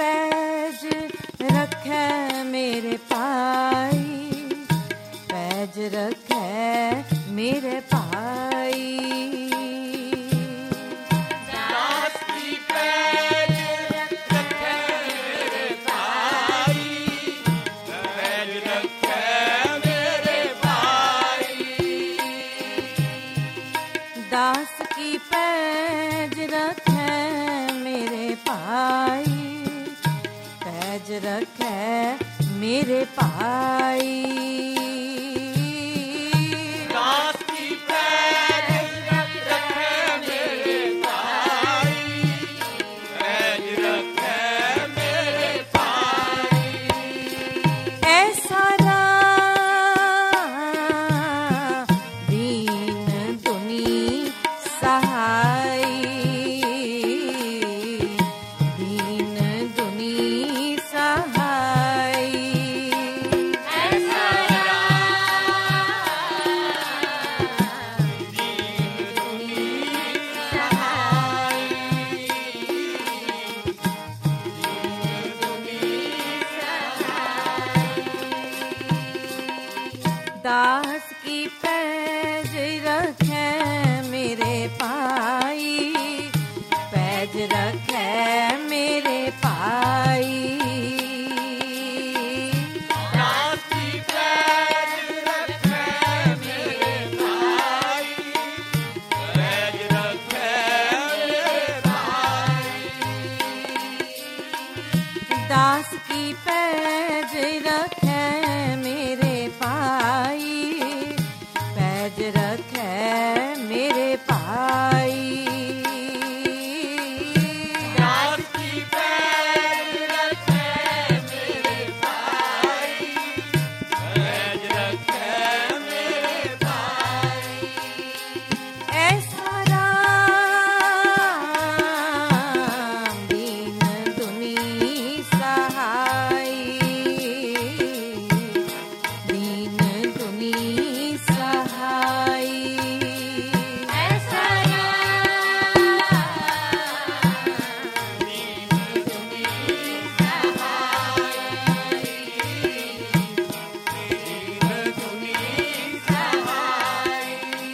Page रखै मेरे पाई, page रखै मेरे पाई। दास की पैज रखै मेरे पाई, पैज रखै मेरे पाई। दास की पैज रखै मेरे पाई, पैज रखै मेरे पाई। दास की पैज रखै मेरे पाई, पैज रखै मेरे पाई। ऐसा राम दीन दुनी सहाय, दीन दुनी सहाय। ऐसा दीन दुनी सहाय, दीन दुनी सहाय। दास की पैज रखै मेरे पाई, पैज रखै मेरे पाई। दास की पैज रखै मेरे पाई, पैज रखै मेरे पाई। दास की पैज रखै मेरे पाई, पैज रखै मेरे पाई। दास की पैज रखै मेरे पाई, पैज रखै मेरे पाई। ऐसा राम दीन दुनी सहाय, दीन दुनी सहाय। ऐसा दीन दुनी सहाय, दीन दुनी सहाय।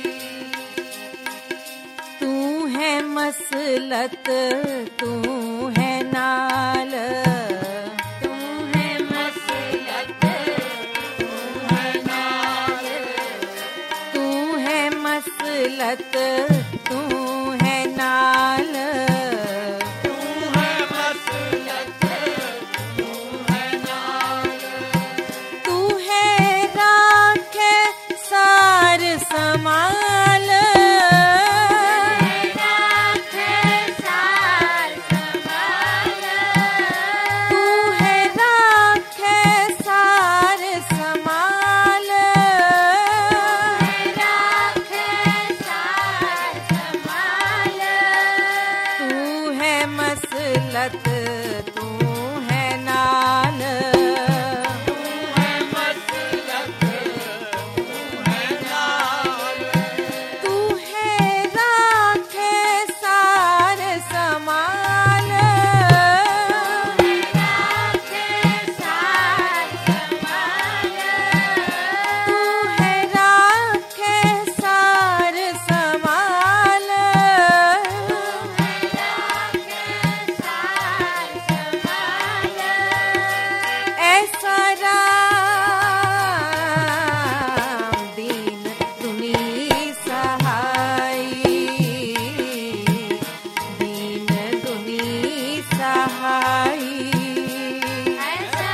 तू है मसलत, तू है नाल, तू है मसलत, तू है नाल, तू है मसलत, तू है नाल। तू है मसलत, तू है नाल। तू है राखे सार समाल, राखे सार समाल। तू है राखे सार समाल, राखे सार समाल। तू है मसलत, तू है नाल। तू है मसलत, तू है नाल। तू है राखे सार समाल, राखे सार समाल। तू है राखे सार समाल, राखे सार समाल। ऐसा राम दीन दुनी सहाय, दीन दुनी सहाय। ऐसा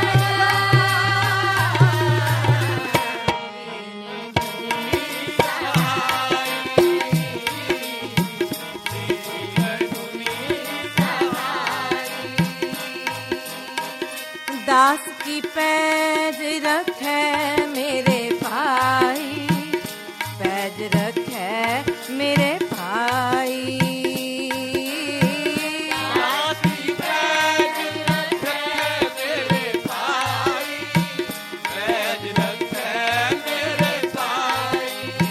दास की पैज रखै मेरे पाई, पैज रखै मेरे पाई। दास की पैज रखै मेरे पाई, पैज रखै मेरे पाई।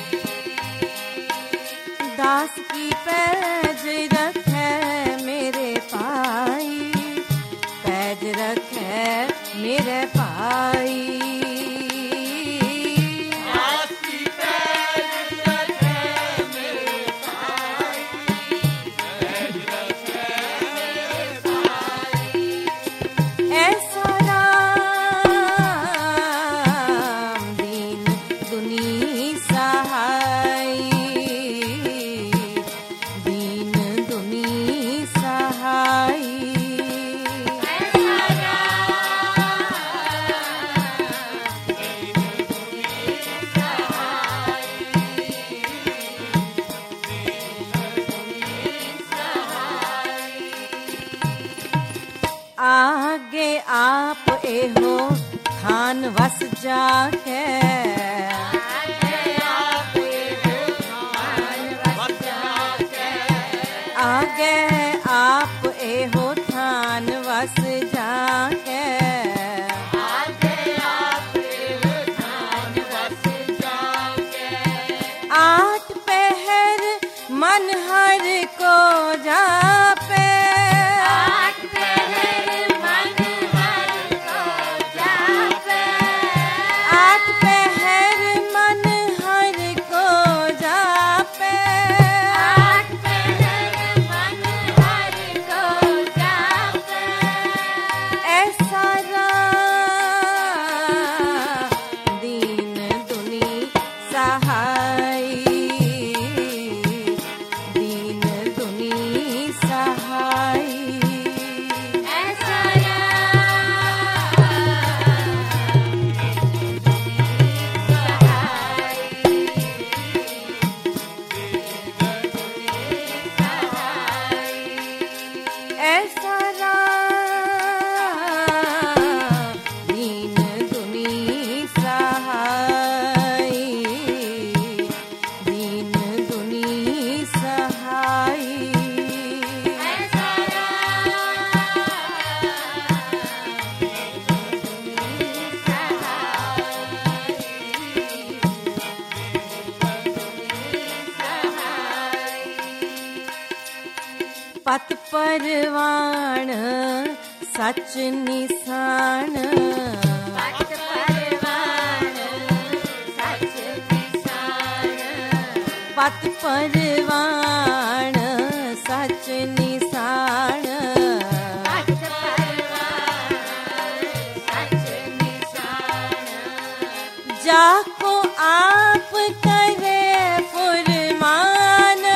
दास की पैज रखै मेरे पाई, पैज पाई। ऐसा राम दीन दुनी सहाय, दीन दुनी सहाय। आगे आप एहो थान वस जाके, आगे आप एहो थान वस जाके, आठ पहर मन हर को जापे, ऐसा दीन दुनी सहाय, दीन दुनी सहाय। पत परवान सच निशान, पत परवान सच निशान, पत परवान सच निशान, पत परवान सच निशान। जाको आप करे फुरमान,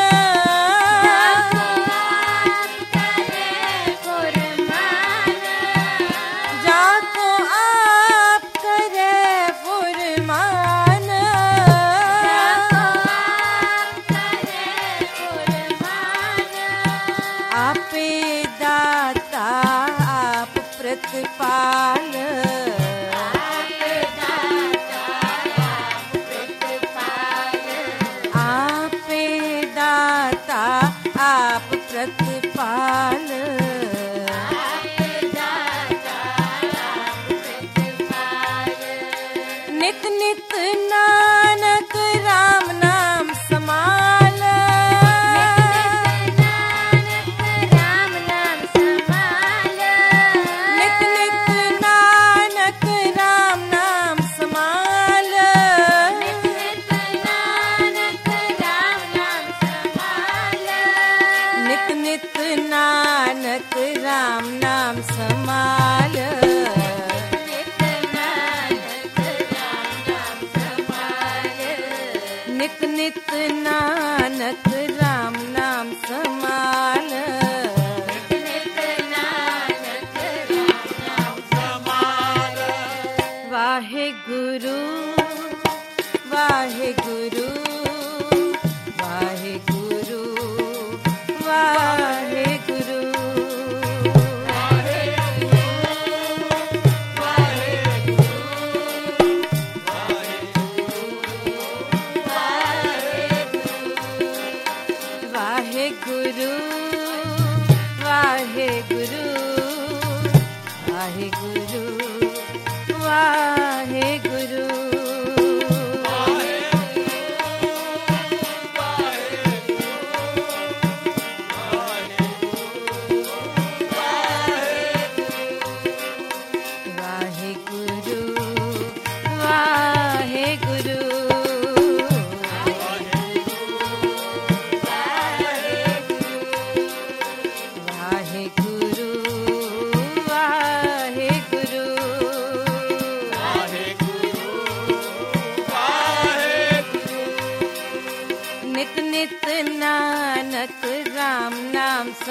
आपे दाता आप प्रतिपाल, आपे दाता आप प्रतिपाल, आपे दाता आप प्रतिपाल, आपे दाता आप प्रतिपाल। नित नित नानक राम नाम समाल, नित नित नानक राम नाम समाल, नित नित नानक राम नाम समाल, नित नित नानक राम नाम समाल, नित नित नानक राम नाम समाल, नित नानक राम नाम समाल। वाहे गुरु वाहे गुरु वाहे गुरु वाहे गुरु, वाहे गुरु वाहे गुरु वाहे गुरु वाहे गुरु, वाहे गुरु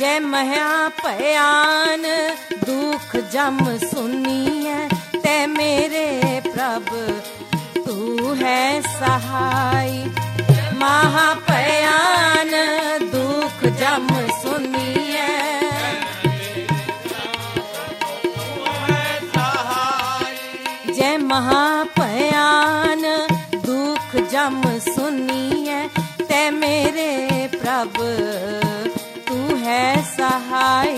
जय महा भयान दुख जम सुनिए ते मेरे प्रभु तू है सहाय। महाभयान दुख जम सुनिए जय महाभयान दुख जम सुनिए ते मेरे प्रभु तू है सहाय।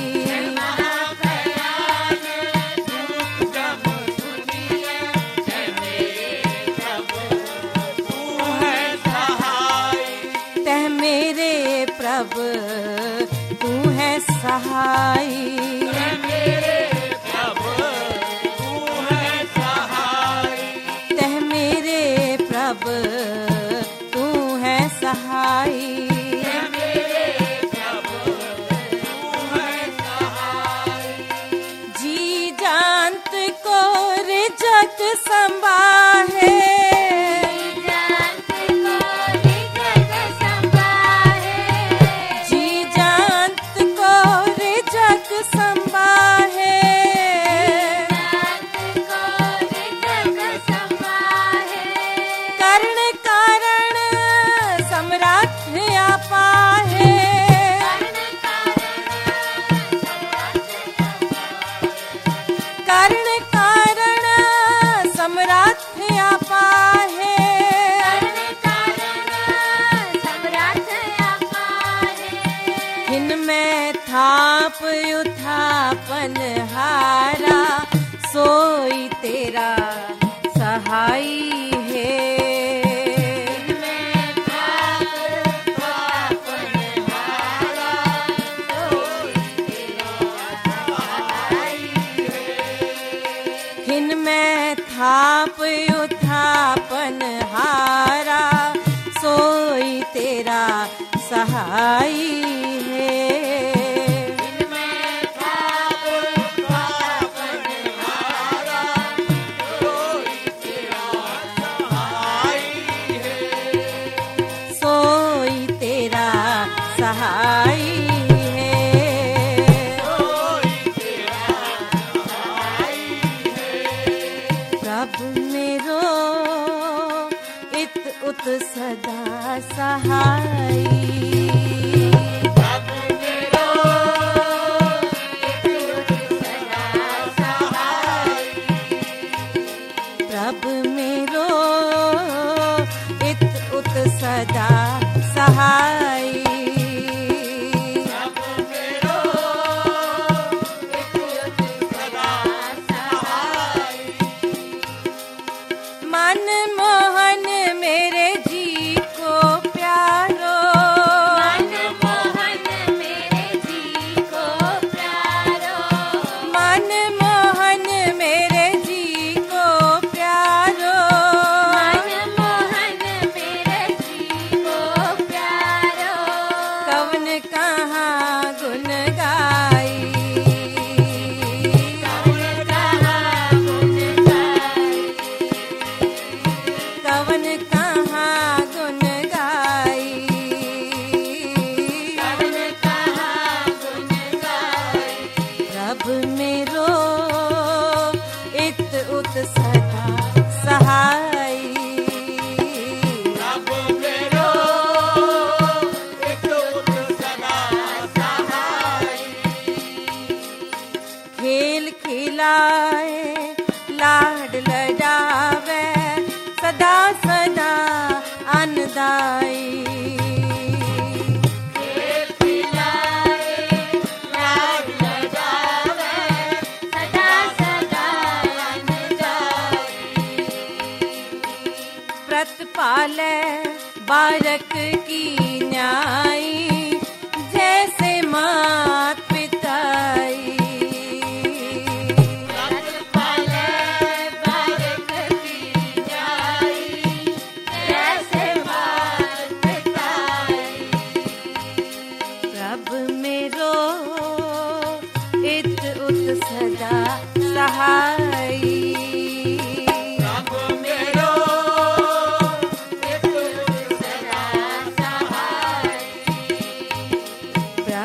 प्रभु तू है सहाय। तह मेरे प्रभु तू है सहाय। जी जानत को रिजक संभाहे उठापन हारा सोई तेरा सहाय है। हिन में थाप उठापन हारा सोई तेरा सहाय है। सहाय है प्रभु मेरो इत उत सदा सहाय। प्रभु मेरो इत उत सदा सहाय। मन मोहन मेरे जी को प्यारो मन मोहन मेरे जी को प्यारो मन मोहन मेरे जी को प्यारो मन मोहन मेरे जी को प्यारो कवन कहाँ गुन गाई कवन कहाँ गुन गाई कवन कहाँ गुन गाई। प्रभु मेरो इत उत सदा सहाय। प्रभु मेरो इत उत सदा सहाय। खेल खिलाए लाड लडावे सदा सदा अनदाई। खेल खिलाए लाड लडावे सदा सदा अनदाई। व्रत पाले बारक की न्याई जैसे मात पिताई। सदा सहाय। प्रभु मेरो सदा सहाय।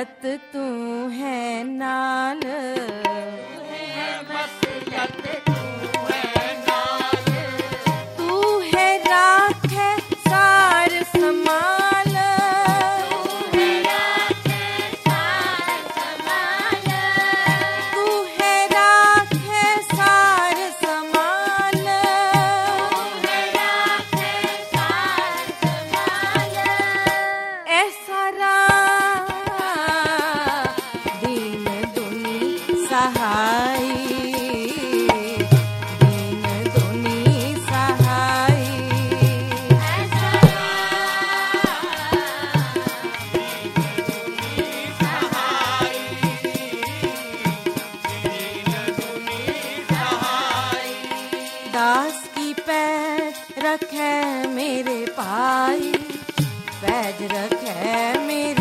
मसलत तू है नाल, मसलत तू है नाल, तू है राखे सार समाल, तू है राखे सार संभाल, तू है राखे सार समाल, तू है राखे सार संभाल, ऐसा दीन दुनी सहाय, दीन दुनी सहाय, ऐसा सहाय, दीन दुनी सहाय, दास की पैर रखे मेरे पाई, पैज रखे मेरे